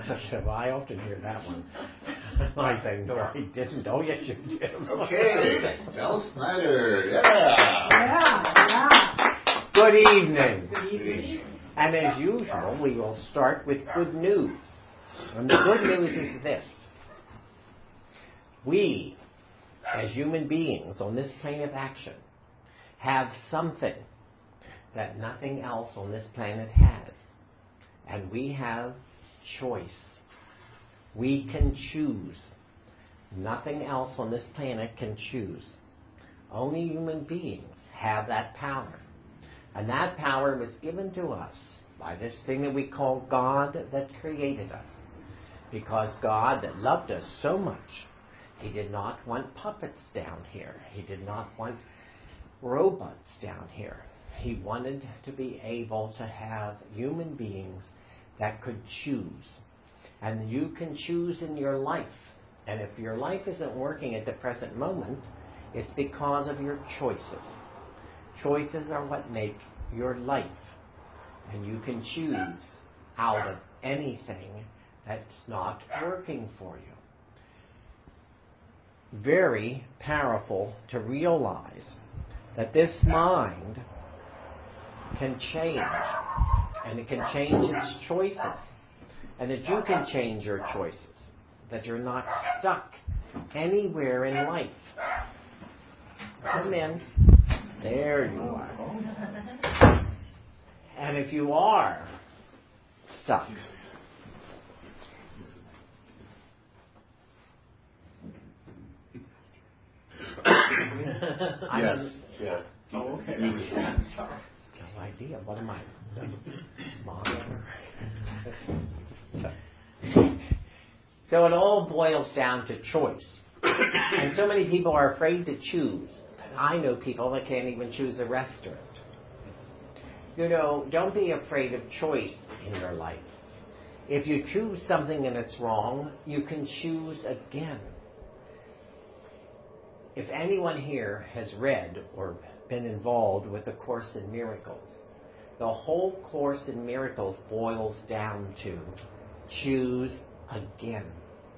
So I often hear that one. I say, no, I didn't. Oh, yes, you did. Okay, Mel Snyder, yeah. Good evening. Good evening. And as usual, we will start with good news. And the good news is this. We, as human beings on this plane of action, have something that nothing else on this planet has. And we have choice. We can choose. Nothing else on this planet can choose. Only human beings have that power. And that power was given to us by this thing that we call God that created us. Because God that loved us so much, He did not want puppets down here. He did not want robots down here. He wanted to be able to have human beings that could choose. And you can choose in your life. And if your life isn't working at the present moment, it's because of your choices. Choices are what make your life. And you can choose out of anything that's not working for you. Very powerful to realize that this mind can change. And it can change its choices. And that you can change your choices. That you're not stuck anywhere in life. Come in. There you are. And if you are stuck, Yes. Yeah. Oh, okay. No idea. What am I? Monitor. So it all boils down to choice. And so many people are afraid to choose. I know people that can't even choose a restaurant. You know, don't be afraid of choice in your life. If you choose something and it's wrong, you can choose again. If anyone here has read or been involved with the Course in Miracles, the whole Course in Miracles boils down to choose again.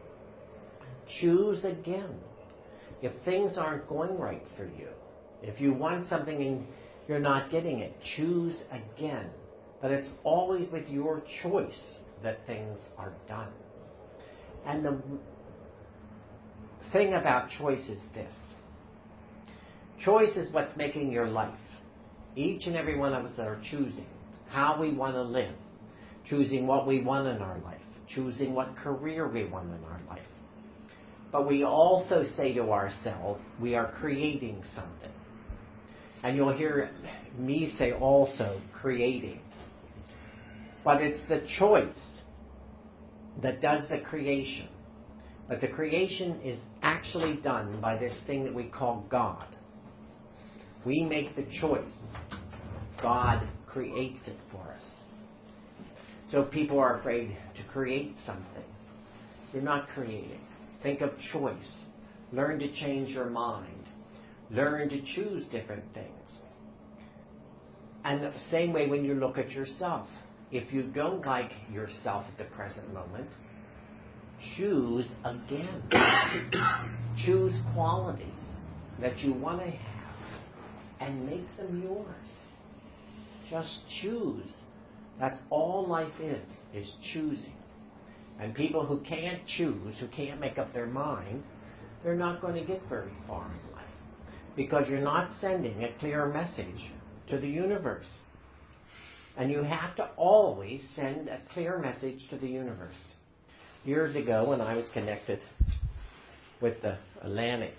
Choose again. If things aren't going right for you, if you want something and you're not getting it, choose again. But it's always with your choice that things are done. And the thing about choice is this. Choice is what's making your life. Each and every one of us are choosing how we want to live, choosing what we want in our life, choosing what career we want in our life. But we also say to ourselves, we are creating something. And you'll hear me say also, creating. But it's the choice that does the creation. But the creation is actually done by this thing that we call God. We make the choice. God creates it for us. So people are afraid to create something. You're not creating. Think of choice. Learn to change your mind. Learn to choose different things. And the same way when you look at yourself. If you don't like yourself at the present moment, choose again. Choose qualities that you want to have and make them yours. Just choose. That's all life is choosing. And people who can't choose, who can't make up their mind, they're not going to get very far in life. Because you're not sending a clear message to the universe. And you have to always send a clear message to the universe. Years ago, when I was connected with the Atlanta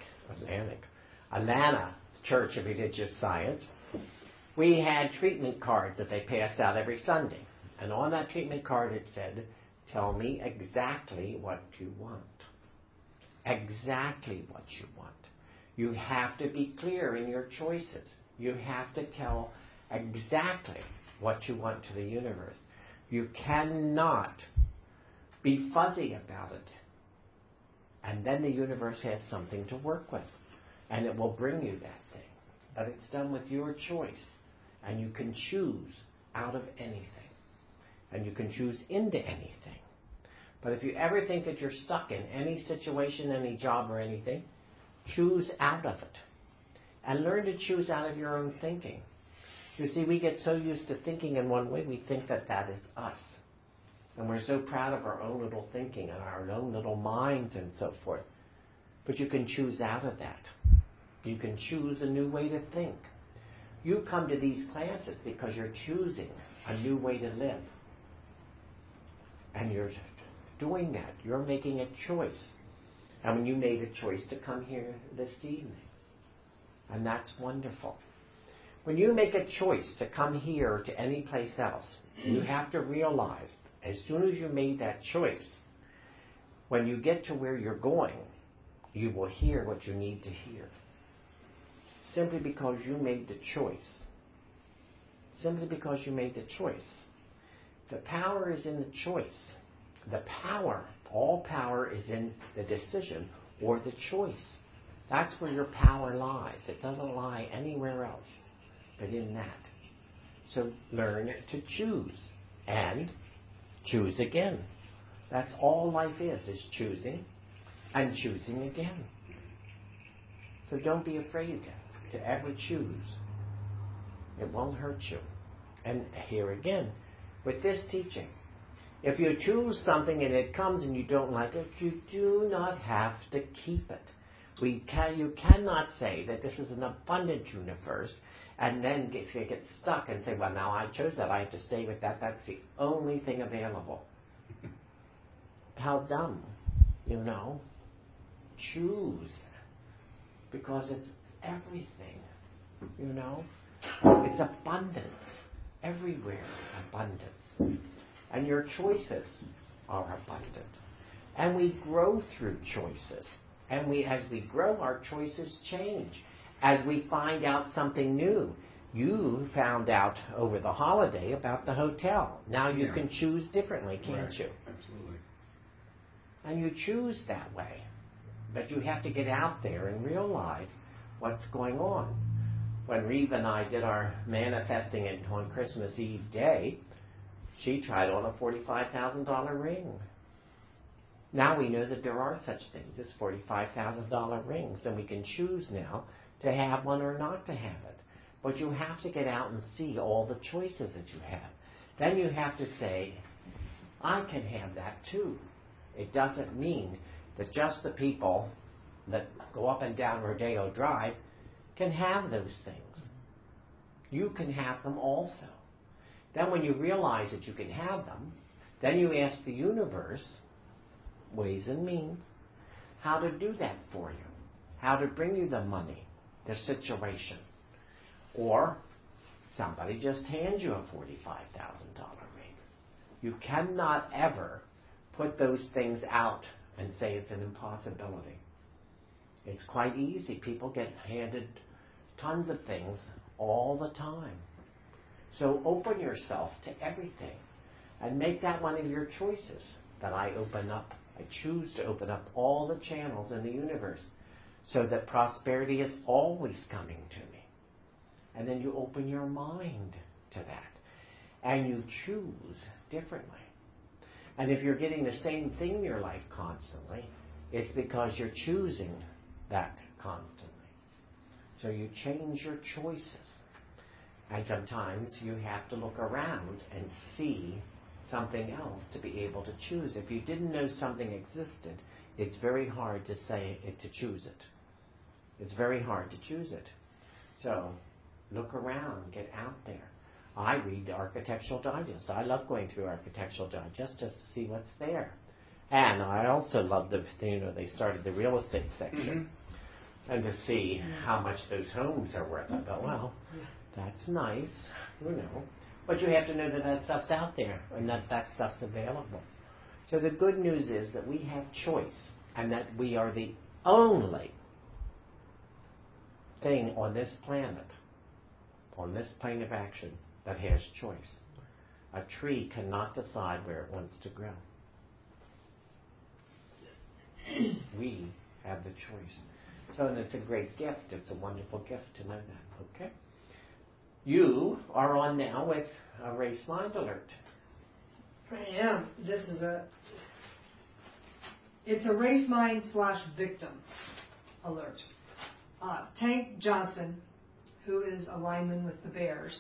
Church of Religious Science, we had treatment cards that they passed out every Sunday. And on that treatment card it said, tell me exactly what you want. Exactly what you want. You have to be clear in your choices. You have to tell exactly what you want to the universe. You cannot be fuzzy about it. And then the universe has something to work with. And it will bring you that thing. But it's done with your choice. And you can choose out of anything. And you can choose into anything. But if you ever think that you're stuck in any situation, any job or anything, choose out of it. And learn to choose out of your own thinking. You see, we get so used to thinking in one way, we think that that is us. And we're so proud of our own little thinking and our own little minds and so forth. But you can choose out of that. You can choose a new way to think. You come to these classes because you're choosing a new way to live. And you're doing that. You're making a choice. And when you made a choice to come here this evening. And that's wonderful. When you make a choice to come here or to any place else, you have to realize, as soon as you made that choice, when you get to where you're going, you will hear what you need to hear. Simply because you made the choice. Simply because you made the choice. The power is in the choice. The power, all power is in the decision or the choice. That's where your power lies. It doesn't lie anywhere else but in that. So learn to choose and choose again. That's all life is choosing and choosing again. So don't be afraid to ever choose. It won't hurt you. And here again, with this teaching, if you choose something and it comes and you don't like it, you do not have to keep it. You cannot say that this is an abundant universe and then get stuck and say, well, now I chose that, I have to stay with that. That's the only thing available. How dumb, you know. Choose. Because it's everything, you know. It's abundance. Everywhere, abundance. And your choices are abundant. And we grow through choices. And as we grow, our choices change. As we find out something new. You found out over the holiday about the hotel. Now you can choose differently, can't you? Absolutely. And you choose that way. But you have to get out there and realize what's going on. When Reva and I did our manifesting on Christmas Eve day, she tried on a $45,000 ring. Now we know that there are such things as $45,000 rings, and we can choose now to have one or not to have it. But you have to get out and see all the choices that you have. Then you have to say, I can have that too. It doesn't mean that just the people that go up and down Rodeo Drive can have those things. You can have them also. Then when you realize that you can have them, then you ask the universe, ways and means, how to do that for you. How to bring you the money, the situation. Or somebody just hands you a $45,000 ring. You cannot ever put those things out and say it's an impossibility. It's quite easy. People get handed tons of things all the time. So open yourself to everything and make that one of your choices. That I choose to open up all the channels in the universe so that prosperity is always coming to me. And then you open your mind to that. And you choose differently. And if you're getting the same thing in your life constantly, it's because you're choosing that constantly. So you change your choices. And sometimes you have to look around and see something else to be able to choose. If you didn't know something existed, it's very hard to choose it. It's very hard to choose it. So look around, get out there. I read the Architectural Digest. I love going through Architectural Digest just to see what's there. And I also love they started the real estate section. Mm-hmm. And to see how much those homes are worth. I thought, well, that's nice, But you have to know that that stuff's out there and that stuff's available. So the good news is that we have choice and that we are the only thing on this planet, on this plane of action, that has choice. A tree cannot decide where it wants to grow. We have the choice. So and it's a great gift. It's a wonderful gift to know that. Okay? You are on now with a race mind alert. I am. This is It's a race mind / victim alert. Tank Johnson, who is a lineman with the Bears,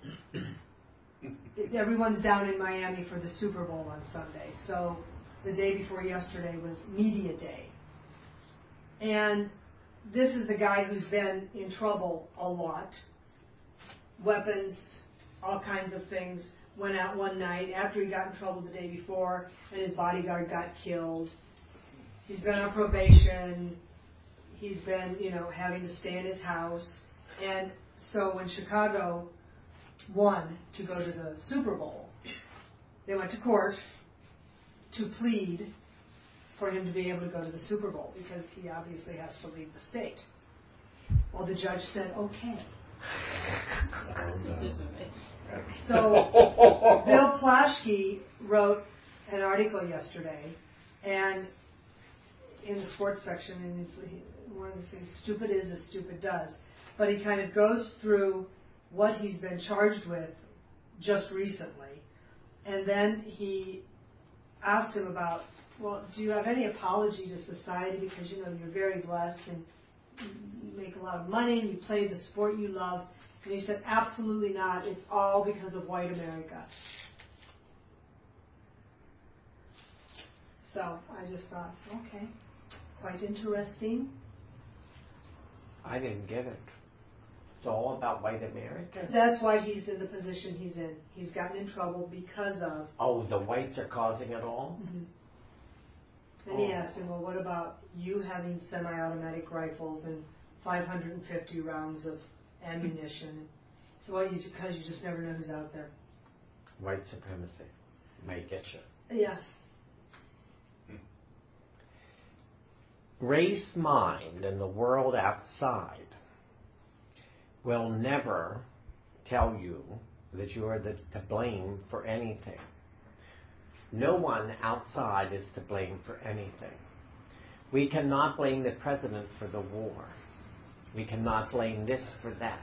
everyone's down in Miami for the Super Bowl on Sunday. So the day before yesterday was media day. And this is the guy who's been in trouble a lot. Weapons, all kinds of things. Went out one night after he got in trouble the day before, and his bodyguard got killed. He's been on probation. He's been, having to stay in his house. And so when Chicago won to go to the Super Bowl, they went to court to plead for him to be able to go to the Super Bowl because he obviously has to leave the state. Well, the judge said, okay. So Bill Plaschke wrote an article yesterday, and in the sports section, and one of the things, stupid is as stupid does. But he kind of goes through what he's been charged with just recently, and then he asked him about, well, do you have any apology to society because you're very blessed and you make a lot of money and you play the sport you love? And he said, absolutely not. It's all because of white America. So I just thought, okay, quite interesting. I didn't get it. It's all about white America? That's why he's in the position he's in. He's gotten in trouble because of... Oh, the whites are causing it all? Mm-hmm. And he asked him, well, what about you having semi-automatic rifles and 550 rounds of ammunition? So, well, because you just never know who's out there. White supremacy may get you. Yeah. Race mind and the world outside will never tell you that you are to blame for anything. No one outside is to blame for anything. We cannot blame the president for the war. We cannot blame this for that.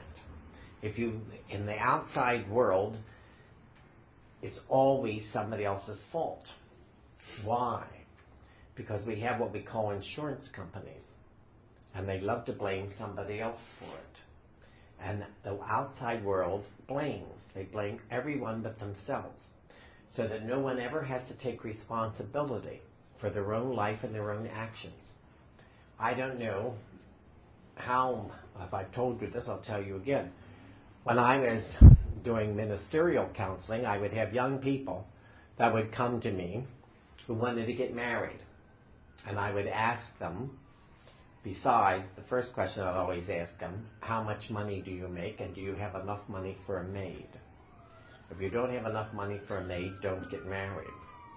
In the outside world, it's always somebody else's fault. Why? Because we have what we call insurance companies, and they love to blame somebody else for it. And the outside world blames. They blame everyone but themselves, so that no one ever has to take responsibility for their own life and their own actions. I don't know how, if I've told you this, I'll tell you again. When I was doing ministerial counseling, I would have young people that would come to me who wanted to get married. And I would ask them, besides, the first question I'd always ask them, how much money do you make and do you have enough money for a maid? If you don't have enough money for a maid, don't get married.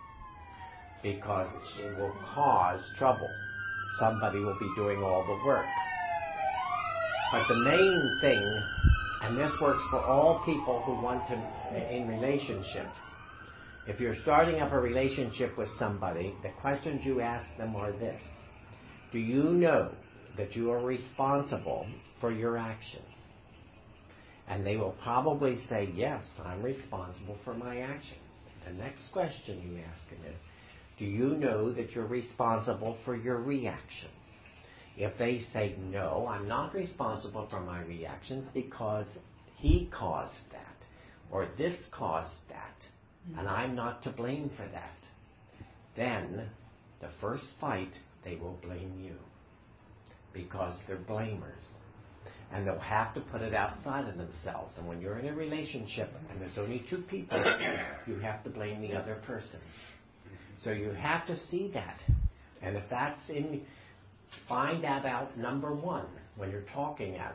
Because it will cause trouble. Somebody will be doing all the work. But the main thing, and this works for all people who want to, in relationships, if you're starting up a relationship with somebody, the questions you ask them are this. Do you know that you are responsible for your actions? And they will probably say, yes, I'm responsible for my actions. The next question you ask them is, do you know that you're responsible for your reactions? If they say, no, I'm not responsible for my reactions because he caused that, or this caused that, and I'm not to blame for that, then the first fight, they will blame you because they're blamers. And they'll have to put it outside of themselves. And when you're in a relationship and there's only two people, you have to blame the other person. So you have to see that. And if that's in, find that out, number one, when you're talking at,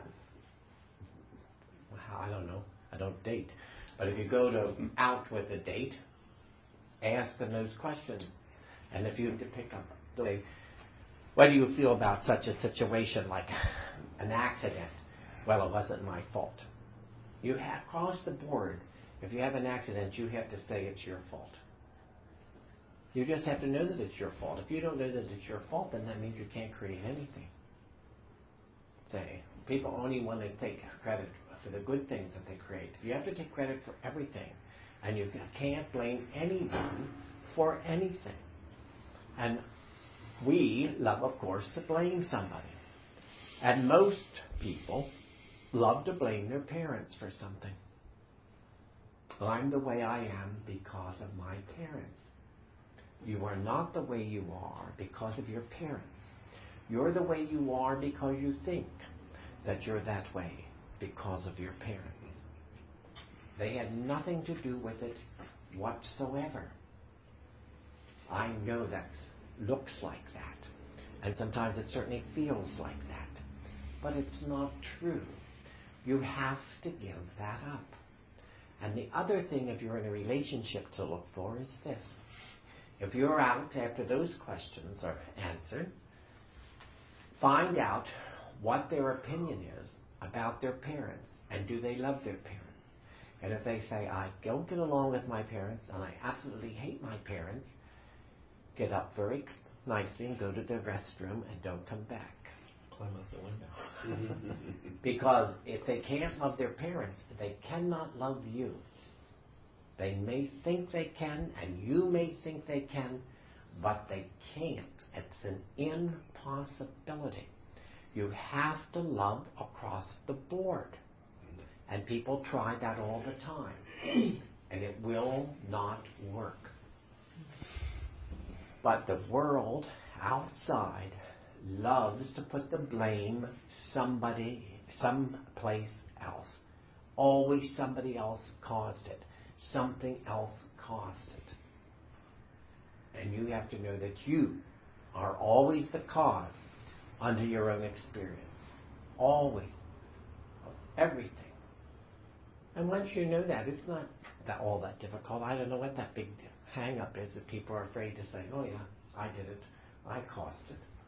I don't know, I don't date. But if you go out with a date, ask them those questions. And if you have to pick up, say, what do you feel about such a situation like an accident? Well, it wasn't my fault. You have, across the board, if you have an accident, you have to say it's your fault. You just have to know that it's your fault. If you don't know that it's your fault, then that means you can't create anything. Say, people only want to take credit for the good things that they create. You have to take credit for everything. And you can't blame anyone for anything. And we love, of course, to blame somebody. And most people love to blame their parents for something. I'm the way I am because of my parents. You are not the way you are because of your parents. You're the way you are because you think that you're that way because of your parents. They had nothing to do with it whatsoever. I know that looks like that, and sometimes it certainly feels like that, but it's not true. You have to give that up. And the other thing, if you're in a relationship, to look for is this. If you're out after those questions are answered, find out what their opinion is about their parents, and do they love their parents. And if they say, I don't get along with my parents, and I absolutely hate my parents, get up very nicely and go to the restroom and don't come back. Climb out the window. Because if they can't love their parents, they cannot love you. They may think they can, and you may think they can, but they can't. It's an impossibility. You have to love across the board. And people try that all the time. And it will not work. But the world outside loves to put the blame someplace else. Always somebody else caused it. Something else caused it. And you have to know that you are always the cause under your own experience. Always. Of everything. And once you know that, it's not all that difficult. I don't know what that big hang-up is that people are afraid to say, oh yeah, I did it. I caused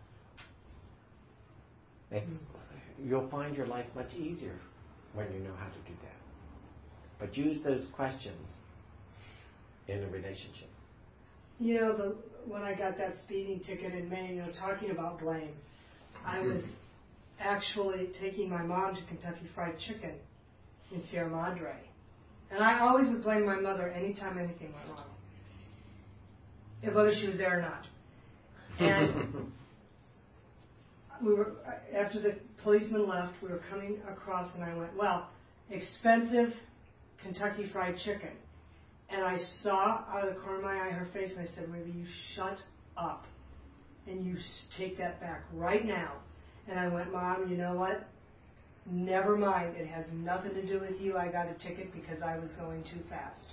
it. You'll find your life much easier when you know how to do that. But use those questions in a relationship. You know, when I got that speeding ticket in May, talking about blame, I was actually taking my mom to Kentucky Fried Chicken in Sierra Madre. And I always would blame my mother anytime anything went wrong, whether she was there or not. And we were, after the policeman left, we were coming across, and I went, well, expensive Kentucky Fried Chicken. And I saw out of the corner of my eye her face, and I said, Marie, you shut up. And you take that back right now. And I went, Mom, you know what? Never mind. It has nothing to do with you. I got a ticket because I was going too fast.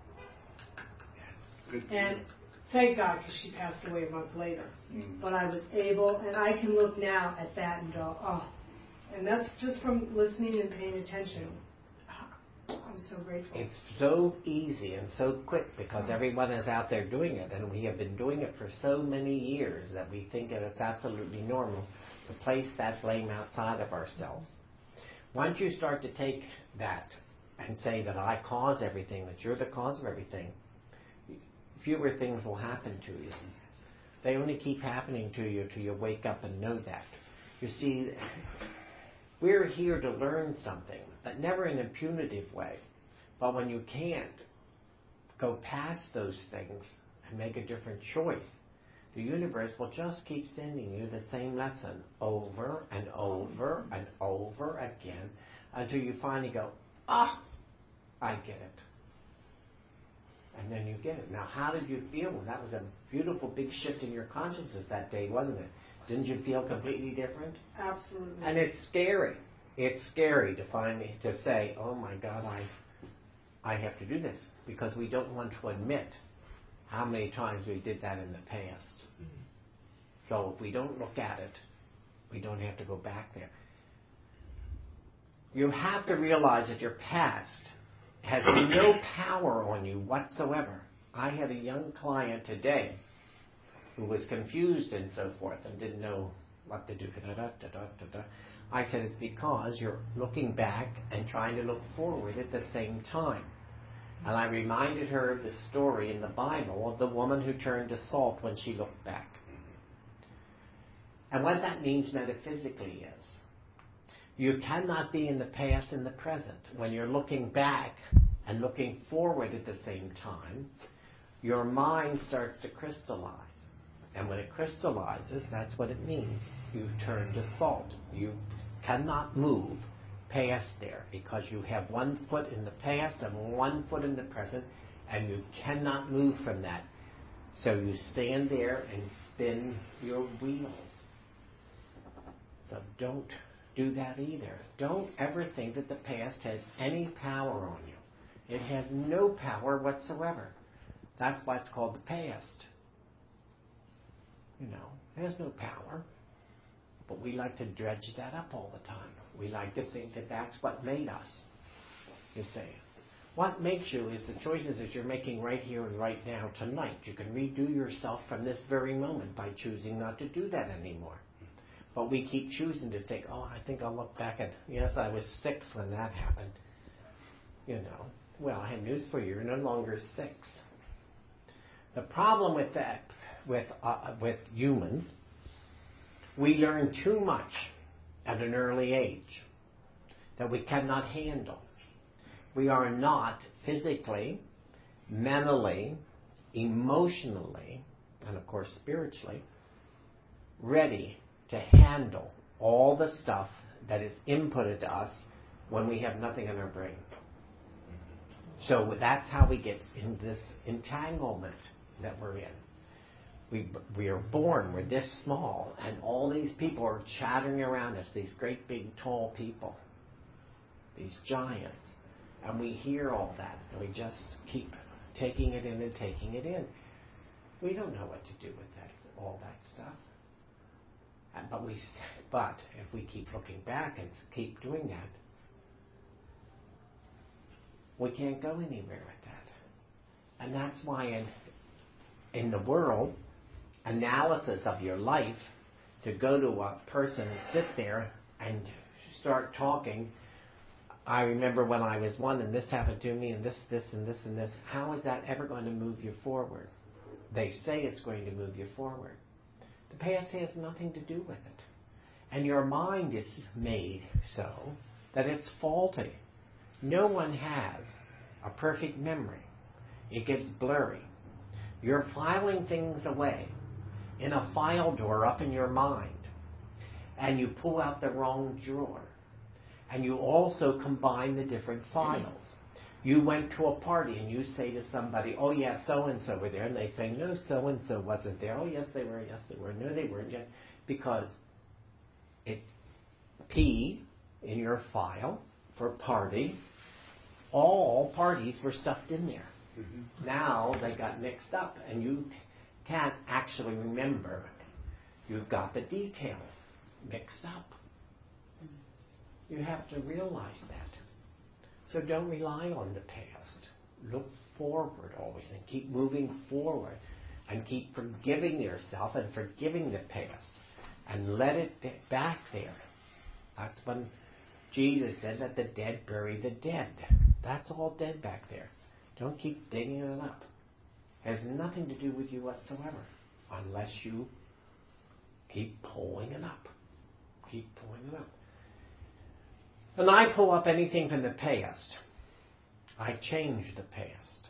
Good. And thank God, because she passed away a month later. But I was able, and I can look now at that and go, oh. And that's just from listening and paying attention. I'm so grateful. It's so easy and so quick because everyone is out there doing it, and we have been doing it for so many years that we think that it's absolutely normal to place that blame outside of ourselves. Once you start to take that and say that I cause everything, that you're the cause of everything, fewer things will happen to you. They only keep happening to you till you wake up and know that. You see, we're here to learn something, but never in a punitive way. But when you can't go past those things and make a different choice, the universe will just keep sending you the same lesson over and over and over again until you finally go, I get it. And then you get it. Now, how did you feel? Well, that was a beautiful big shift in your consciousness that day, wasn't it? Didn't you feel completely different? Absolutely. And it's scary. It's scary to say, oh my God, I have to do this, because we don't want to admit how many times we did that in the past. So if we don't look at it, we don't have to go back there. You have to realize that your past has no power on you whatsoever. I had a young client today who was confused and so forth and didn't know what to do. I said, it's because you're looking back and trying to look forward at the same time. And I reminded her of the story in the Bible of the woman who turned to salt when she looked back. And what that means metaphysically is, you cannot be in the past and the present. When you're looking back and looking forward at the same time, your mind starts to crystallize. And when it crystallizes, that's what it means. You turn to salt. You cannot move past there because you have 1 foot in the past and 1 foot in the present, and you cannot move from that. So you stand there and spin your wheels. So don't do that either. Don't ever think that the past has any power on you. It has no power whatsoever. That's why it's called the past. It has no power. But we like to dredge that up all the time. We like to think that that's what made us. You see. What makes you is the choices that you're making right here and right now tonight. You can redo yourself from this very moment by choosing not to do that anymore. But we keep choosing to think, I think I'll look back and, yes, I was 6 when that happened. Well, I have news for you. You're no longer 6. The problem with that, with humans, we learn too much at an early age that we cannot handle. We are not physically, mentally, emotionally, and of course spiritually, ready to handle all the stuff that is inputted to us when we have nothing in our brain. So that's how we get in this entanglement that we're in. We are born, we're this small, and all these people are chattering around us, these great big tall people, these giants. And we hear all that, and we just keep taking it in and taking it in. We don't know what to do with that, all that stuff. But if we keep looking back and keep doing that, we can't go anywhere with that. And that's why in the world, analysis of your life, to go to a person and sit there and start talking. I remember when I was 1 and this happened to me and this and this and this. How is that ever going to move you forward? They say it's going to move you forward. The past has nothing to do with it. And your mind is made so that it's faulty. No one has a perfect memory. It gets blurry. You're filing things away in a file drawer up in your mind. And you pull out the wrong drawer. And you also combine the different files. You went to a party and you say to somebody, oh yes, so-and-so were there. And they say, no, so-and-so wasn't there. Oh yes, they were. Yes, they were. No, they weren't yet. Because it's P in your file for party. All parties were stuffed in there. Mm-hmm. Now they got mixed up and you can't actually remember. You've got the details mixed up. You have to realize that. So don't rely on the past. Look forward always and keep moving forward and keep forgiving yourself and forgiving the past and let it back there. That's when Jesus said, let the dead bury the dead. That's all dead back there. Don't keep digging it up. It has nothing to do with you whatsoever unless you keep pulling it up. Keep pulling it up. When I pull up anything from the past, I change the past.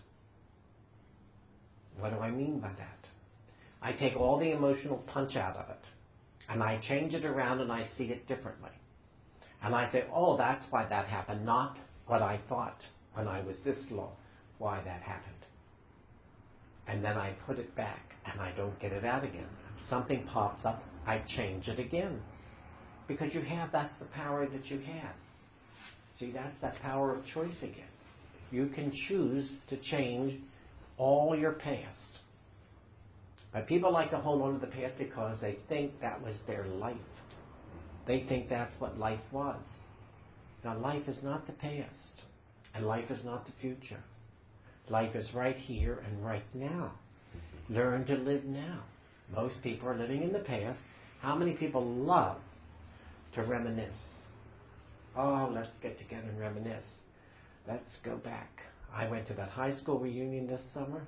What do I mean by that? I take all the emotional punch out of it, and I change it around and I see it differently. And I say, oh, that's why that happened, not what I thought when I was this low, why that happened. And then I put it back, and I don't get it out again. If something pops up, I change it again. Because that's the power that you have. See, that's that power of choice again. You can choose to change all your past. But people like to hold on to the past because they think that was their life. They think that's what life was. Now, life is not the past. And life is not the future. Life is right here and right now. Learn to live now. Most people are living in the past. How many people love to reminisce? Oh, let's get together and reminisce. Let's go back. I went to that high school reunion this summer.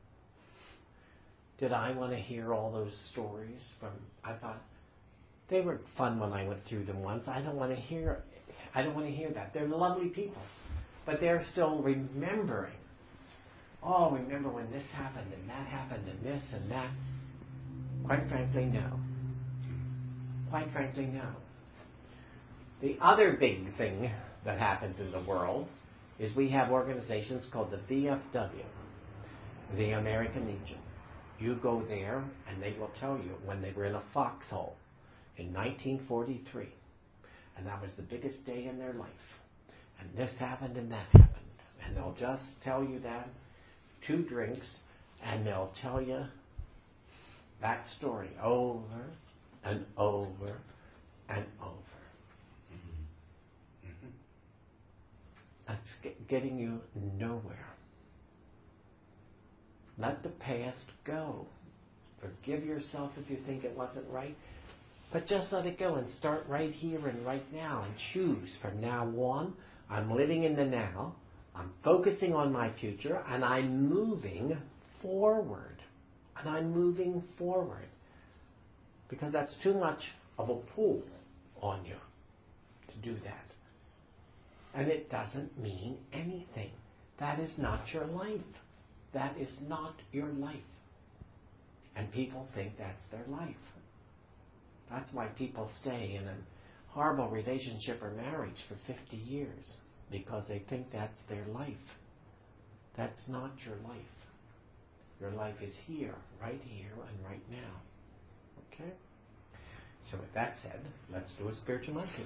Did I want to hear all those stories I thought they were fun when I went through them once. I don't want to hear that. They're lovely people. But they're still remembering. Oh, remember when this happened and that happened and this and that. Quite frankly, no. Quite frankly, no. The other big thing that happens in the world is we have organizations called the VFW, the American Legion. You go there and they will tell you when they were in a foxhole in 1943, and that was the biggest day in their life. And this happened and that happened. And they'll just tell you that, 2 drinks, and they'll tell you that story over and over and over. That's getting you nowhere. Let the past go. Forgive yourself if you think it wasn't right, but just let it go and start right here and right now and choose from now on. I'm living in the now. I'm focusing on my future, and I'm moving forward. And I'm moving forward. Because that's too much of a pull on you to do that. And it doesn't mean anything. That is not your life. That is not your life. And people think that's their life. That's why people stay in a horrible relationship or marriage for 50 years. Because they think that's their life. That's not your life. Your life is here and right now. Okay? So with that said, let's do a spiritual monkey.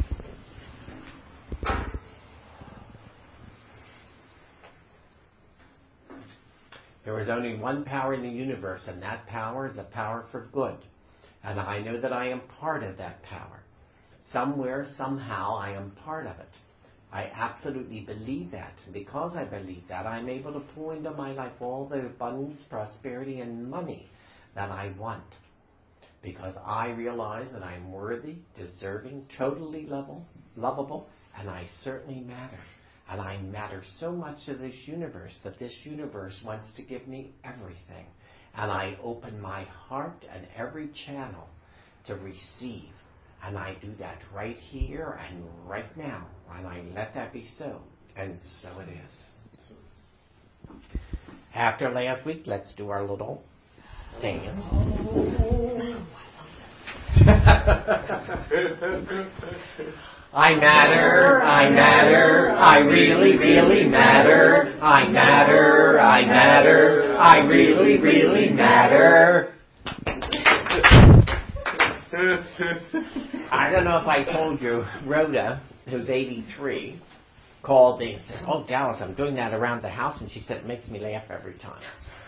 There is only one power in the universe, and that power is a power for good. And I know that I am part of that power. Somewhere, somehow, I am part of it. I absolutely believe that. And because I believe that, I'm able to pull into my life all the abundance, prosperity, and money that I want. Because I realize that I'm worthy, deserving, totally lovable, and I certainly matter. And I matter so much to this universe that this universe wants to give me everything. And I open my heart and every channel to receive. And I do that right here and right now. And I let that be so. And so it is. After last week, let's do our little dance. I matter, I matter, I really, really matter. I matter, I matter, I really, really matter. I don't know if I told you, Rhoda, who's 83, called me and said, "Oh, Dallas, I'm doing that around the house," and she said it makes me laugh every time.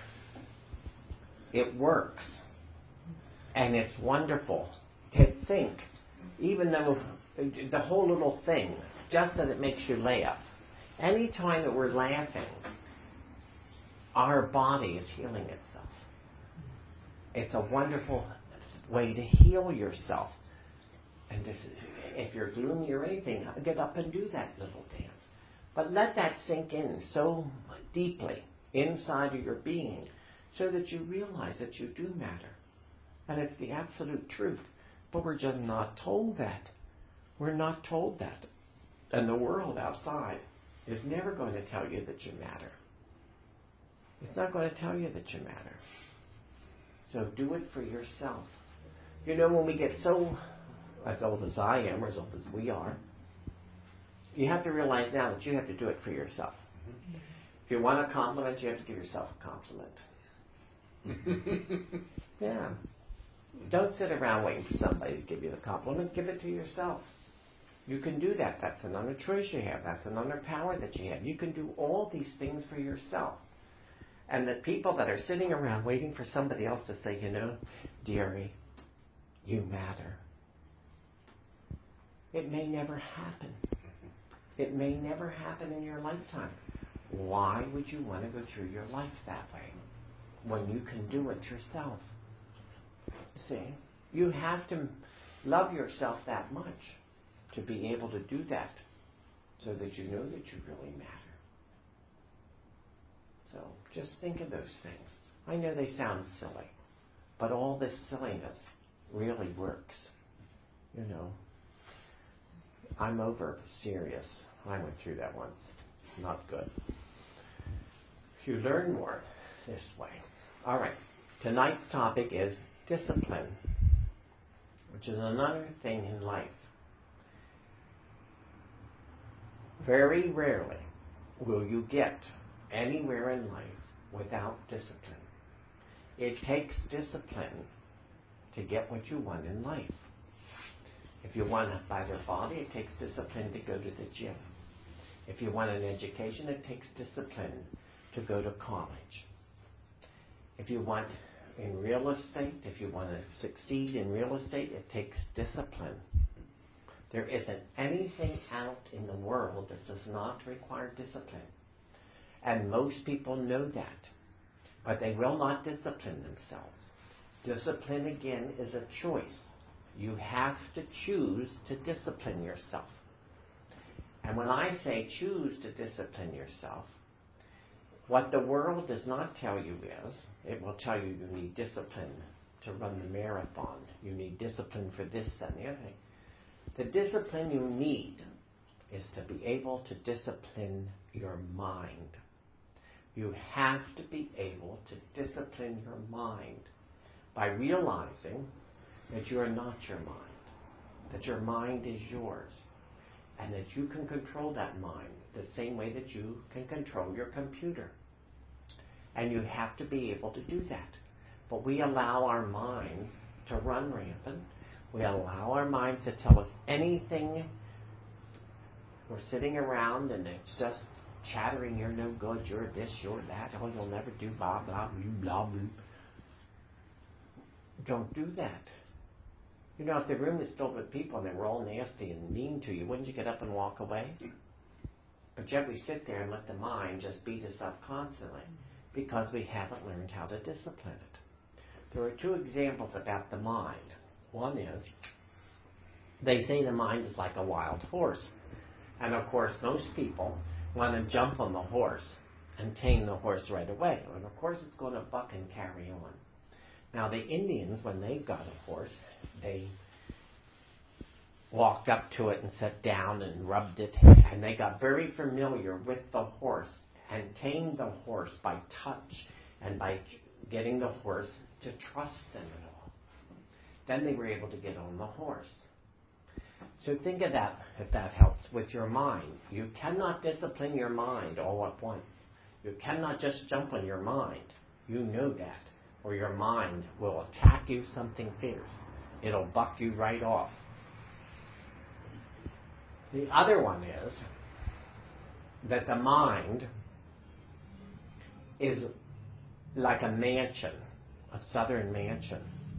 It works. And it's wonderful to think, even though the whole little thing, just that it makes you laugh. Any time that we're laughing, our body is healing itself. It's a wonderful way to heal yourself. And if you're gloomy or anything, get up and do that little dance. But let that sink in so deeply inside of your being so that you realize that you do matter. And it's the absolute truth. But we're just not told that. We're not told that. And the world outside is never going to tell you that you matter. It's not going to tell you that you matter. So do it for yourself. You know, when we get so, as old as I am, or as old as we are, you have to realize now that you have to do it for yourself. If you want a compliment, you have to give yourself a compliment. Yeah. Don't sit around waiting for somebody to give you the compliment. Give it to yourself. You can do that. That's another choice you have. That's another power that you have. You can do all these things for yourself. And the people that are sitting around waiting for somebody else to say, you know, dearie, you matter. It may never happen. It may never happen in your lifetime. Why would you want to go through your life that way when you can do it yourself? See, you have to love yourself that much to be able to do that so that you know that you really matter. So just think of those things. I know they sound silly, but all this silliness really works. You know, I'm over serious. I went through that once. Not good. You learn more this way. All right. Tonight's topic is discipline, which is another thing in life. Very rarely will you get anywhere in life without discipline. It takes discipline to get what you want in life. If you want a better body, it takes discipline to go to the gym. If you want an education, it takes discipline to go to college. If you want in real estate, if you want to succeed in real estate, it takes discipline. There isn't anything out in the world that does not require discipline. And most people know that. But they will not discipline themselves. Discipline, again, is a choice. You have to choose to discipline yourself. And when I say choose to discipline yourself, what the world does not tell you is, it will tell you you need discipline to run the marathon. You need discipline for this and the other thing. The discipline you need is to be able to discipline your mind. You have to be able to discipline your mind by realizing that you are not your mind, that your mind is yours, and that you can control that mind the same way that you can control your computer. And you have to be able to do that. But we allow our minds to run rampant. We allow our minds to tell us anything. We're sitting around and it's just chattering, you're no good, you're this, you're that, oh, you'll never do blah, blah, blah, blah. Don't do that. You know, if the room is filled with people and they were all nasty and mean to you, wouldn't you get up and walk away? But yet we sit there and let the mind just beat us up constantly because we haven't learned how to discipline it. There are two examples about the mind. One is, they say the mind is like a wild horse. And of course, most people want to jump on the horse and tame the horse right away. And of course, it's going to buck and carry on. Now, the Indians, when they got a horse, they walked up to it and sat down and rubbed it. And they got very familiar with the horse and tamed the horse by touch and by getting the horse to trust them at all. Then they were able to get on the horse. So think of that, if that helps, with your mind. You cannot discipline your mind all at once. You cannot just jump on your mind. You know that. Or your mind will attack you something fierce. It'll buck you right off. The other one is that the mind is like a mansion, a southern mansion.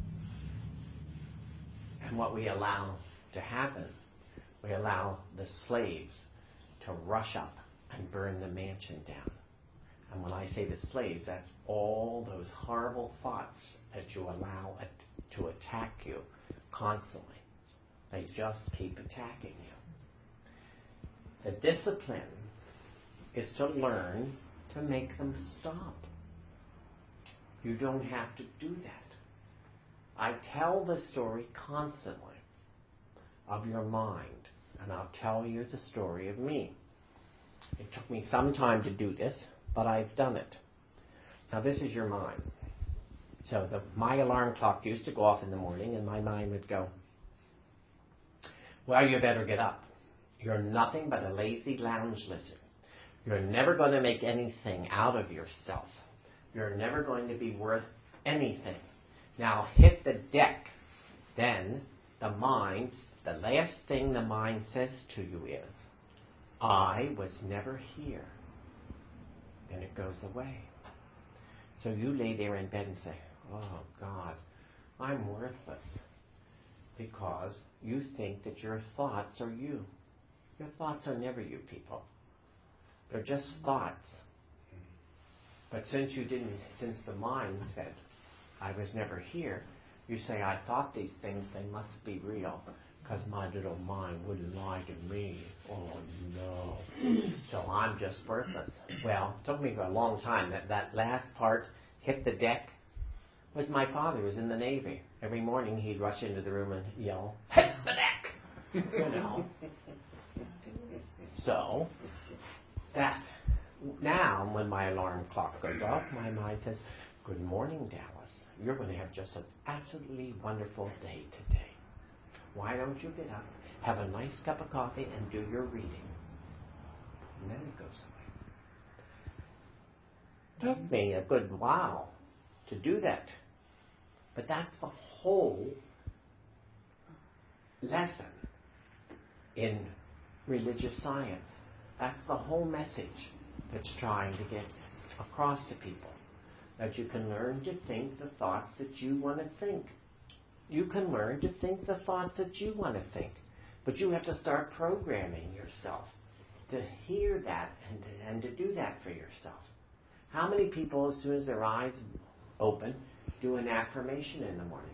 And what we allow to happen, we allow the slaves to rush up and burn the mansion down. And when I say the slaves, that's all those horrible thoughts that you allow to attack you constantly. They just keep attacking you. The discipline is to learn to make them stop. You don't have to do that. I tell the story constantly of your mind, and I'll tell you the story of me. It took me some time to do this, but I've done it. Now this is your mind. So my alarm clock used to go off in the morning and my mind would go, well, you better get up. You're nothing but a lazy lounge lizard. You're never going to make anything out of yourself. You're never going to be worth anything. Now hit the deck. Then the last thing the mind says to you is, I was never here. And it goes away. So you lay there in bed and say, oh God, I'm worthless. Because you think that your thoughts are you. Your thoughts are never you, people. They're just thoughts. But since the mind said, I was never here, you say, I thought these things, they must be real. Because my little mind wouldn't lie to me. Oh, no. So I'm just worthless. Well, it took me a long time. That last part, hit the deck, was my father who was in the Navy. Every morning he'd rush into the room and yell, hit the deck! You know. So, that, now when my alarm clock goes off, my mind says, good morning, Dallas. you're going to have just an absolutely wonderful day today. Why don't you get up, have a nice cup of coffee, and do your reading? And then it goes away. Took me a good while to do that. But that's the whole lesson in religious science. That's the whole message that's trying to get across to people. That you can learn to think the thoughts that you want to think. You can learn to think the thoughts that you want to think. But you have to start programming yourself to hear that and to do that for yourself. How many people, as soon as their eyes open, do an affirmation in the morning?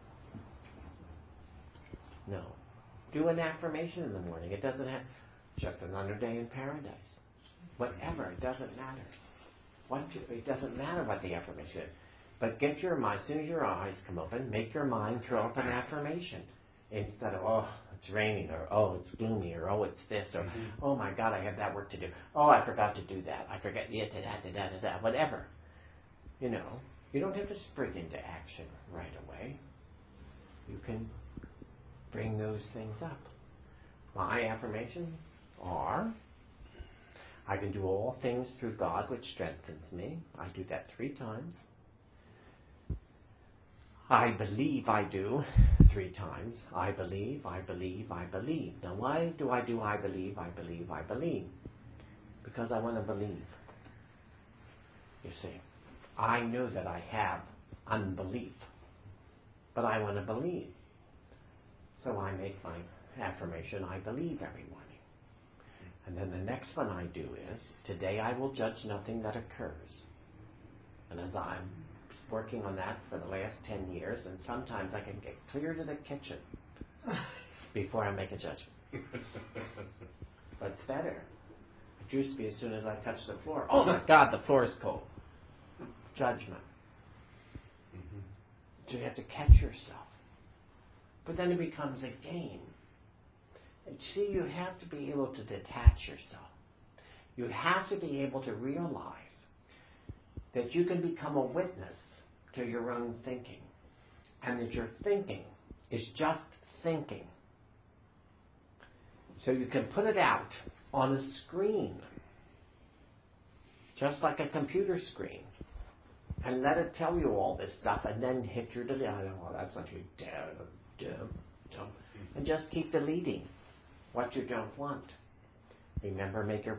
No. Do an affirmation in the morning. It doesn't have just another day in paradise. Whatever, it doesn't matter. It doesn't matter what the affirmation is. But get your mind, as soon as your eyes come open, make your mind throw up an affirmation. Instead of, oh, it's raining, or oh, it's gloomy, or oh, it's this, or oh my God, I have that work to do. Oh, I forgot to do that. I forgot, whatever. You know, you don't have to spring into action right away. You can bring those things up. My affirmations are, I can do all things through God which strengthens me. I do that 3 times. I believe I do 3 times. I believe, I believe, I believe. Now why do I do I believe, I believe, I believe? Because I want to believe. You see, I know that I have unbelief, but I want to believe. So I make my affirmation, I believe, every morning. And then the next one I do is, today I will judge nothing that occurs. And as I'm working on that for the last 10 years, and sometimes I can get clear to the kitchen before I make a judgment. But it's better. It used to be as soon as I touch the floor, oh my God, the floor is cold. Judgment. So you have to catch yourself. But then it becomes a game. And see, you have to be able to detach yourself. You have to be able to realize that you can become a witness to your own thinking. And that your thinking is just thinking. So you can put it out on a screen, just like a computer screen, and let it tell you all this stuff, and then hit your delete. Oh, that's not you, dumb. And just keep deleting what you don't want. Remember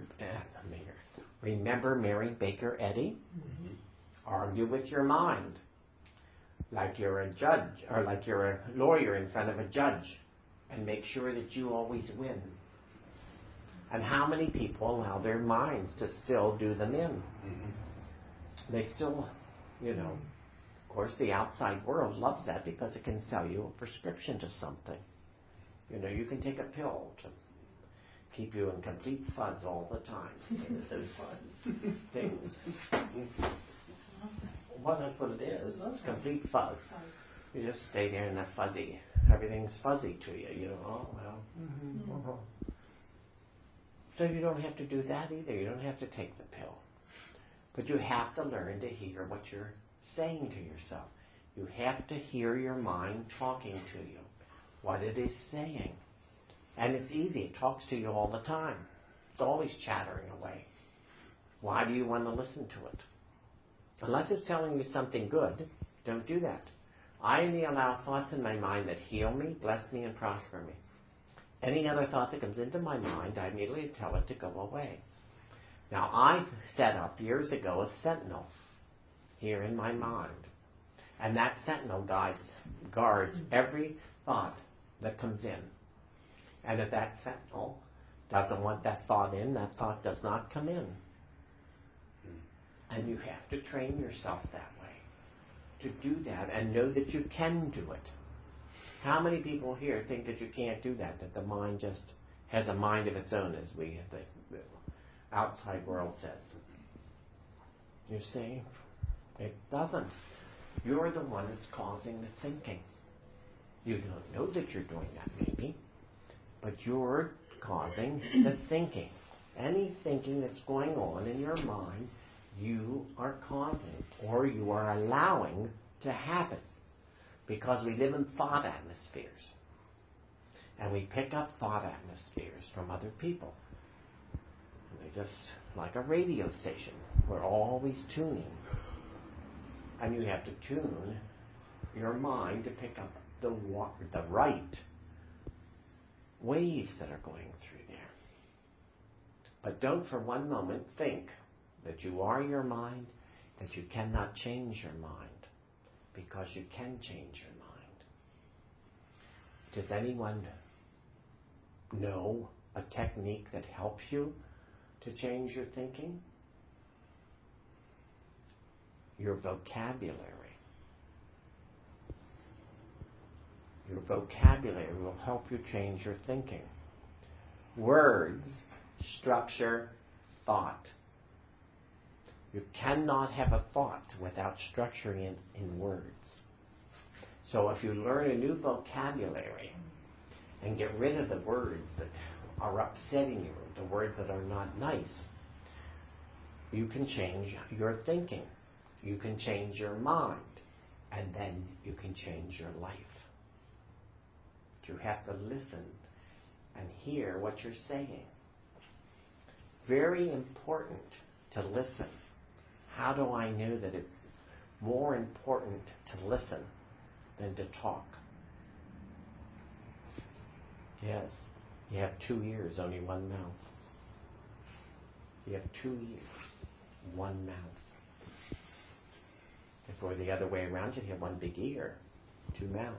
Mary Baker Eddy? Argue with your mind like you're a judge, or like you're a lawyer in front of a judge, and make sure that you always win. And how many people allow their minds to still do them in? They still, of course the outside world loves that because it can sell you a prescription to something. You can take a pill to keep you in complete fuzz all the time. Those things. Well, that's what it is. It's complete fuzz. You just stay there in that fuzzy. Everything's fuzzy to you. Oh, well. So you don't have to do that either. You don't have to take the pill. But you have to learn to hear what you're saying to yourself. You have to hear your mind talking to you, what it is saying. And it's easy. It talks to you all the time. It's always chattering away. Why do you want to listen to it? Unless it's telling you something good, don't do that. I only allow thoughts in my mind that heal me, bless me, and prosper me. Any other thought that comes into my mind, I immediately tell it to go away. Now, I set up years ago a sentinel here in my mind. And that sentinel guards every thought that comes in. And if that sentinel doesn't want that thought in, that thought does not come in. And you have to train yourself that way, to do that and know that you can do it. How many people here think that you can't do that the mind just has a mind of its own, as the outside world says? You see? It doesn't. You're the one that's causing the thinking. You don't know that you're doing that, maybe, but you're causing the thinking. Any thinking that's going on in your mind, you are causing, or you are allowing to happen because we live in thought atmospheres. And we pick up thought atmospheres from other people. And they just, like a radio station, we're always tuning. And you have to tune your mind to pick up the right waves that are going through there. But don't for one moment think that you are your mind, that you cannot change your mind, because you can change your mind. Does anyone know a technique that helps you to change your thinking? Your vocabulary. Your vocabulary will help you change your thinking. Words structure thought. You cannot have a thought without structuring it in words. So if you learn a new vocabulary and get rid of the words that are upsetting you, the words that are not nice, you can change your thinking. You can change your mind. And then you can change your life. You have to listen and hear what you're saying. Very important to listen. How do I know that it's more important to listen than to talk? Yes, you have 2 ears, only one mouth. You have 2 ears, one mouth. If it were the other way around, you'd have one big ear, 2 mouths.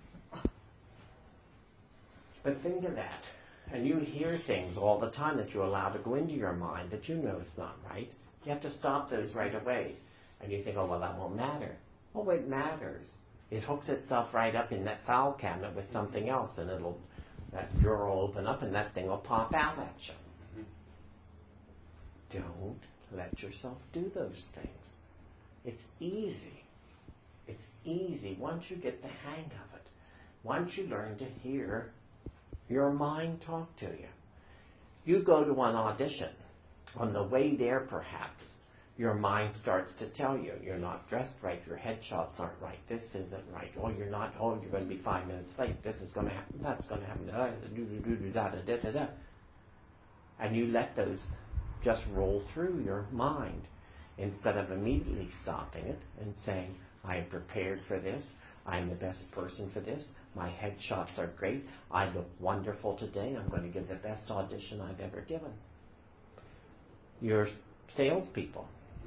But think of that. And you hear things all the time that you allow to go into your mind that you know is not right. You have to stop those right away. And you think, oh, well, that won't matter. Oh, it matters. It hooks itself right up in that file cabinet with something else, and that drawer will open up and that thing will pop out at you. Don't let yourself do those things. It's easy. It's easy once you get the hang of it. Once you learn to hear your mind talk to you. You go to an audition. On the way there, perhaps, your mind starts to tell you, you're not dressed right, your headshots aren't right, this isn't right, you're going to be 5 minutes late, this is going to happen, that's going to happen, da-da-da-da-da-da-da-da. And you let those just roll through your mind instead of immediately stopping it and saying, I am prepared for this, I'm the best person for this, my headshots are great, I look wonderful today, I'm going to give the best audition I've ever given. Your salespeople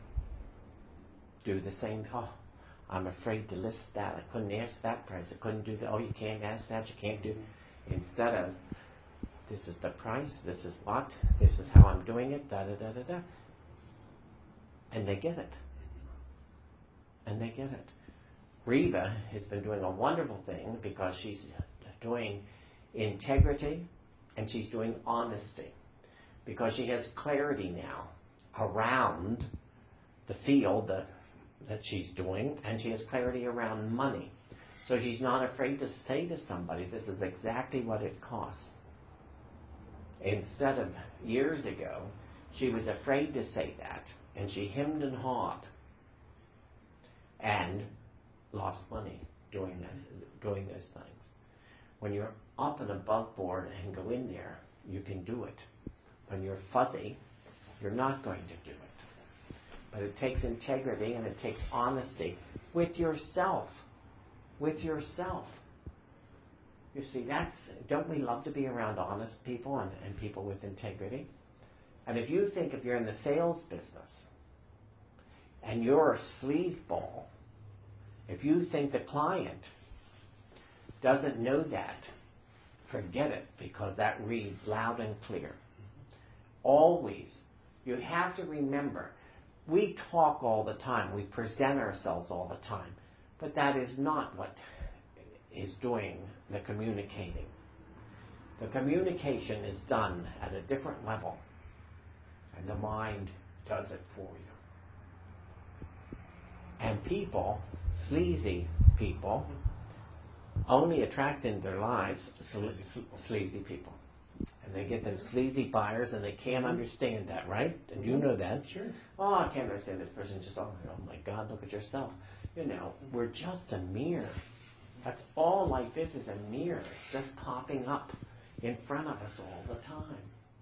do the same. Oh, I'm afraid to list that. I couldn't ask that price. I couldn't do that. Oh, you can't ask that. You can't do. Instead of, this is the price. This is what. This is how I'm doing it. Da da da da da. And they get it. And they get it. Reva has been doing a wonderful thing because she's doing integrity and she's doing honesty. Because she has clarity now around the field that she's doing, and she has clarity around money. So she's not afraid to say to somebody, this is exactly what it costs. Instead of years ago, she was afraid to say that, and she hemmed and hawed and lost money doing those things. When you're up and above board and go in there, you can do it. When you're fuzzy, you're not going to do it. But it takes integrity and it takes honesty with yourself. With yourself. You see, don't we love to be around honest people and people with integrity? And if you think if you're in the sales business and you're a sleazeball, if you think the client doesn't know that, forget it, because that reads loud and clear. Always. You have to remember, we talk all the time, we present ourselves all the time, but that is not what is doing the communicating. The communication is done at a different level, and the mind does it for you. And people, sleazy people, only attract in their lives sleazy people. And they get those sleazy buyers and they can't understand that, right? And you know that. Sure. Oh, I can't understand this person. Just, oh my God, look at yourself. we're just a mirror. That's all life is a mirror. It's just popping up in front of us all the time.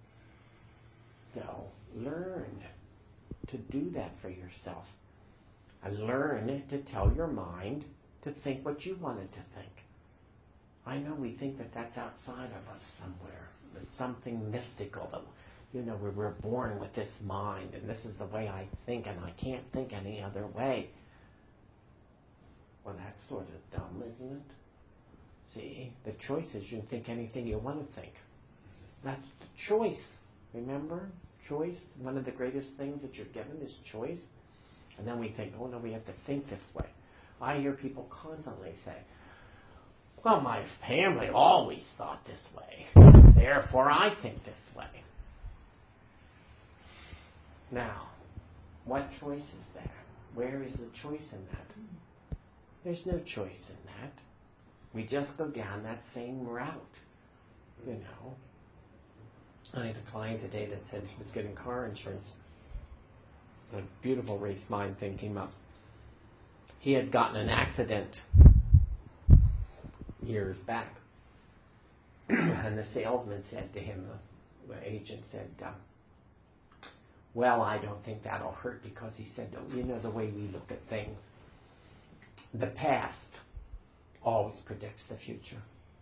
So learn to do that for yourself. And learn to tell your mind to think what you want it to think. I know we think that that's outside of us somewhere. There's something mystical that, we're born with this mind and this is the way I think and I can't think any other way. Well, that's sort of dumb, isn't it? See, the choice is you can think anything you want to think. That's the choice. Remember? Choice. One of the greatest things that you're given is choice. And then we think, oh no, we have to think this way. I hear people constantly say, well, my family always thought this way. Therefore, I think this way. Now, what choice is there? Where is the choice in that? There's no choice in that. We just go down that same route. I had a client today that said he was getting car insurance. A beautiful race mind thing came up. He had gotten an accident years back. And the salesman said to him, the agent said, well, I don't think that'll hurt because he said, the way we look at things, the past always predicts the future.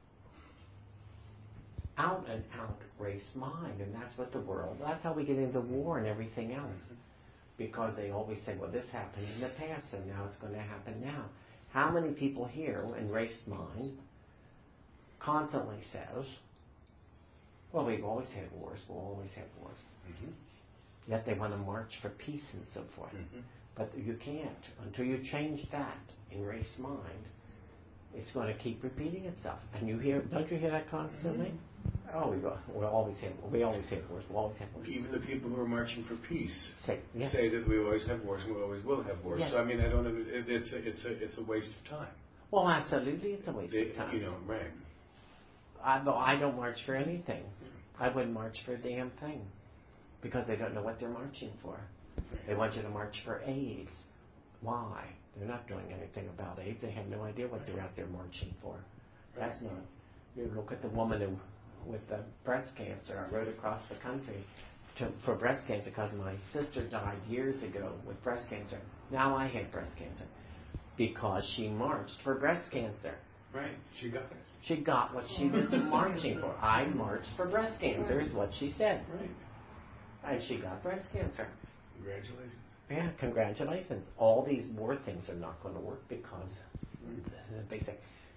Out and out race mind, and that's how we get into war and everything else. Because they always say, well, this happened in the past, and now it's going to happen now. How many people here in race mind constantly says, well, we've always had wars, we'll always have wars. Mm-hmm. Yet they want to march for peace and so forth. Mm-hmm. But you can't. Until you change that in race mind, it's going to keep repeating itself. And don't you hear that constantly? Mm-hmm. Oh, we always have wars. We'll always have wars. Even the people who are marching for peace say that we always have wars and we always will have wars. Yes. So I mean, I don't. It's a waste of time. Well, absolutely, it's a waste of time. Right. I don't march for anything. I wouldn't march for a damn thing because they don't know what they're marching for. They want you to march for AIDS. Why? They're not doing anything about AIDS. They have no idea what they're out there marching for. That's not. You look at the woman with the breast cancer. I rode across the country for breast cancer because my sister died years ago with breast cancer. Now I have breast cancer because she marched for breast cancer. Right. She got it. She got what she was marching for. I marched for breast cancer is what she said. Right. And she got breast cancer. Congratulations. Yeah, congratulations. All these war things are not going to work because the basic.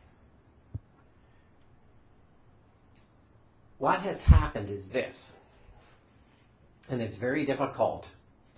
What has happened is this, and it's very difficult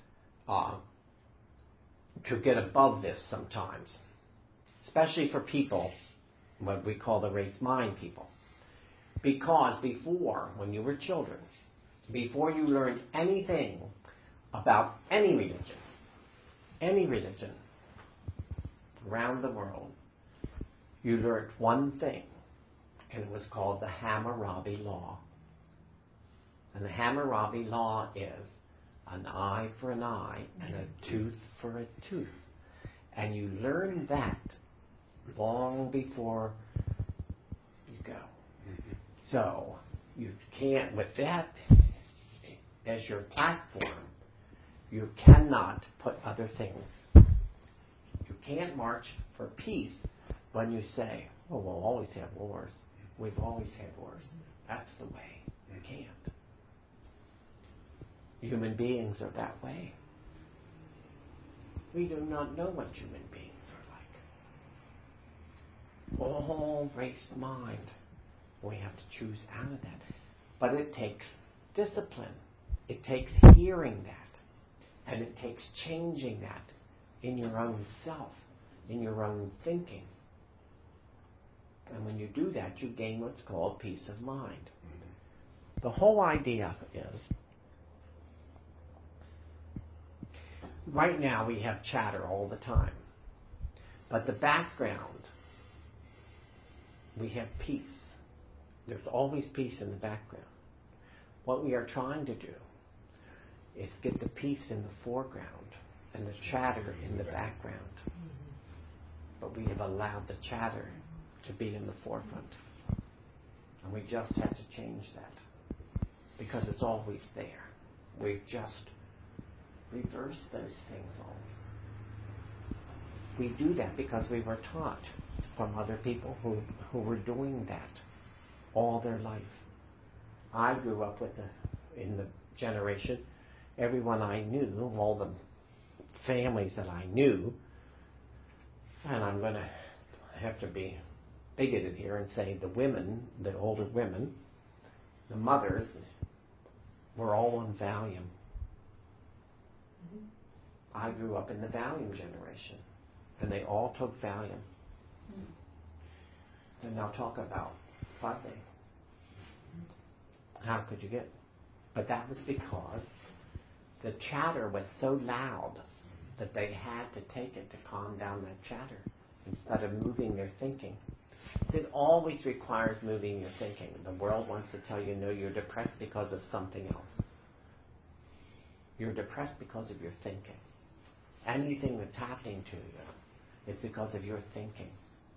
to get above this sometimes, especially for people, what we call the race mind people. Because before, when you were children, before you learned anything about any religion around the world, you learned one thing, and it was called the Hammurabi Law. And the Hammurabi Law is an eye for an eye and a tooth for a tooth. And you learn that long before you go. Mm-hmm. So you can't, with that as your platform, you cannot put other things. You can't march for peace when you say, oh, we'll always have wars. We've always had wars. That's the way. You can't. Human beings are that way. We do not know what human beings are like. All race mind. We have to choose out of that. But it takes discipline. It takes hearing that. And it takes changing that in your own self, in your own thinking. And when you do that, you gain what's called peace of mind. Mm-hmm. The whole idea is, right now we have chatter all the time. But the background, we have peace. There's always peace in the background. What we are trying to do is get the peace in the foreground and the chatter in the background. but we have allowed the chatter to be in the forefront. And we just have to change that, because it's always there. We just reverse those things always. We do that because we were taught from other people who were doing that all their life. I grew up in the generation, everyone I knew, all the families that I knew, and I'm going to have to be bigoted here and say the women, the older women, the mothers, were all on Valium. I grew up in the Valium generation, and they all took Valium. So now talk about funding. How could you get? But that was because the chatter was so loud that they had to take it to calm down that chatter instead of moving their thinking. It always requires moving your thinking. The world wants to tell you, no, you're depressed because of something else. You're depressed because of your thinking. Anything that's happening to you is because of your thinking.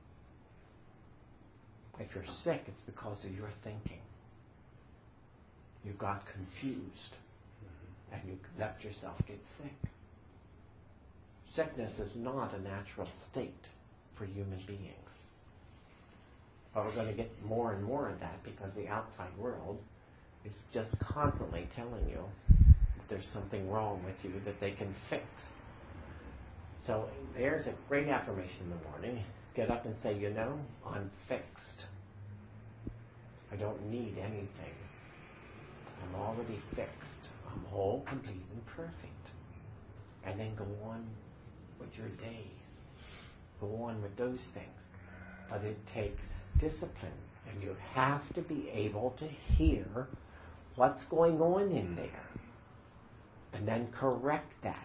If you're sick, it's because of your thinking. You got confused and you let yourself get sick. Sickness is not a natural state for human beings. But we're going to get more and more of that because the outside world is just constantly telling you that there's something wrong with you that they can fix. So there's a great affirmation in the morning. Get up and say, you know, I'm fixed. I don't need anything. I'm already fixed. I'm whole, complete, and perfect. And then go on with your day. Go on with those things. But it takes discipline. And you have to be able to hear what's going on in there. And then correct that.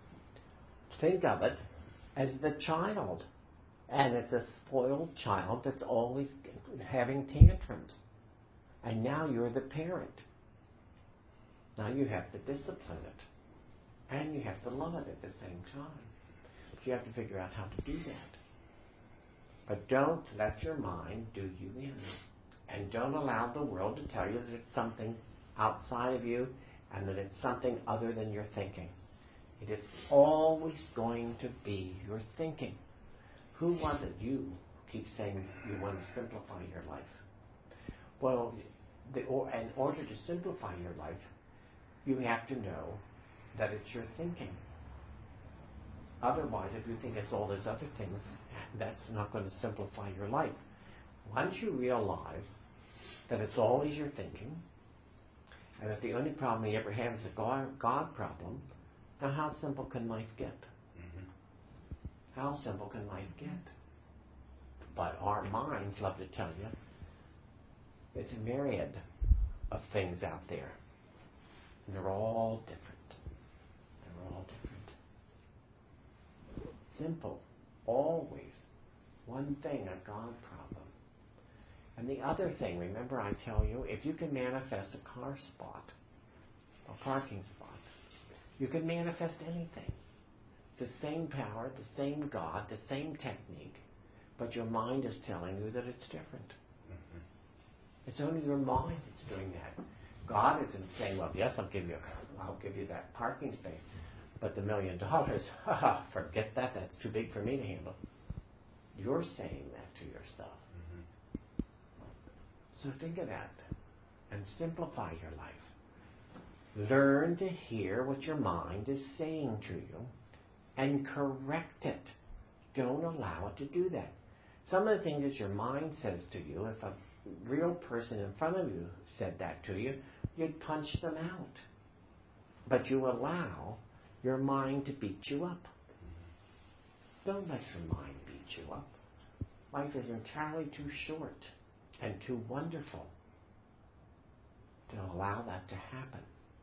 Think of it as the child. And it's a spoiled child that's always having tantrums. And now you're the parent. Now you have to discipline it. And you have to love it at the same time. But you have to figure out how to do that. But don't let your mind do you in. And don't allow the world to tell you that it's something outside of you and that it's something other than your thinking. It is always going to be your thinking. Who was it you keep saying you want to simplify your life? Well, in order to simplify your life, you have to know that it's your thinking. Otherwise, if you think it's all those other things, that's not going to simplify your life. Once you realize that it's always your thinking, and that the only problem you ever have is a God problem, now how simple can life get? How simple can life get? But our minds love to tell you it's a myriad of things out there. And they're all different. They're all different. Simple. Always. One thing, a God problem. And the other thing, remember I tell you, if you can manifest a car spot, a parking spot, you can manifest anything. It's the same power, the same God, the same technique, but your mind is telling you that it's different. It's only your mind that's doing that. God isn't saying, well, yes, I'll give you that parking space, but the $1 million, forget that, that's too big for me to handle. You're saying that to yourself. So think of that and simplify your life. Learn to hear what your mind is saying to you and correct it. Don't allow it to do that. Some of the things that your mind says to you, if a real person in front of you said that to you, you'd punch them out. But you allow your mind to beat you up. Don't let your mind beat you up. Life is entirely too short and too wonderful to allow that to happen.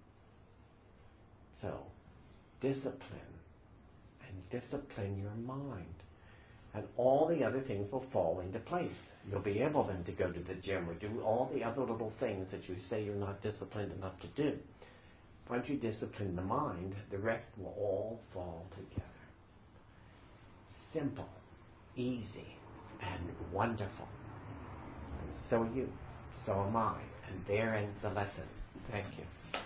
So, discipline your mind. And all the other things will fall into place. You'll be able then to go to the gym or do all the other little things that you say you're not disciplined enough to do. Once you discipline the mind, the rest will all fall together. Simple, easy and wonderful. And so are you. So am I. And there ends the lesson. Thank you.